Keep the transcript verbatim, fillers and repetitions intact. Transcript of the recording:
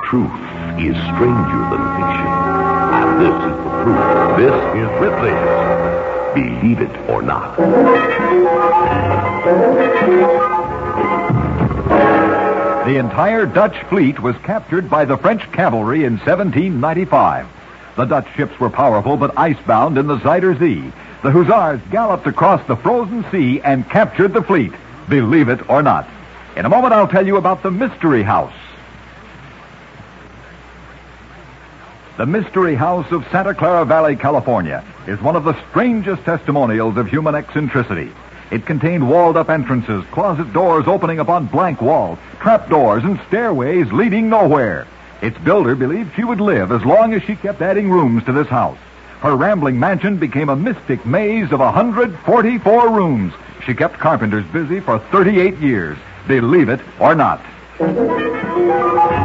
truth is stranger than fiction. And this is the proof. This is Ripley's Believe It or Not. The entire Dutch fleet was captured by the French cavalry in seventeen ninety-five. The Dutch ships were powerful but icebound in the Zuider Zee. The hussars galloped across the frozen sea and captured the fleet. Believe it or not. In a moment, I'll tell you about the Mystery House. The Mystery House of Santa Clara Valley, California, is one of the strangest testimonials of human eccentricity. It contained walled-up entrances, closet doors opening upon blank walls, trapdoors, and stairways leading nowhere. Its builder believed she would live as long as she kept adding rooms to this house. Her rambling mansion became a mystic maze of one hundred forty-four rooms. She kept carpenters busy for thirty-eight years. Believe it or not.